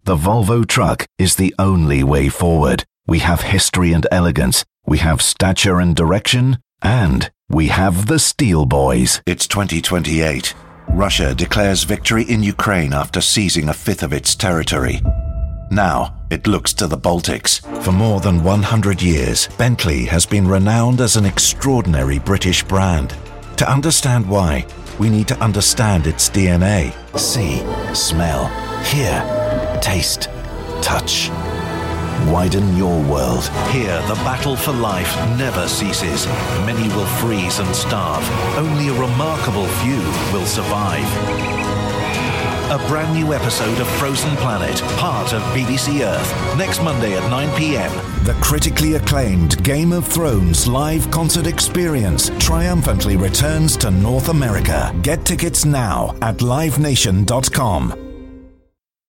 the Volvo truck is the only way forward. We have history and elegance, we have stature and direction, and we have the Steel Boys. It's 2028. Russia declares victory in Ukraine after seizing a fifth of its territory. Now, it looks to the Baltics. For more than 100 years, Bentley has been renowned as an extraordinary British brand. To understand why, we need to understand its DNA. See, smell, hear, taste, touch. Widen your world. Here, the battle for life never ceases. Many will freeze and starve. Only a remarkable few will survive. A brand new episode of Frozen Planet, part of BBC Earth, next Monday at 9 p.m. The critically acclaimed Game of Thrones live concert experience triumphantly returns to North America. Get tickets now at livenation.com.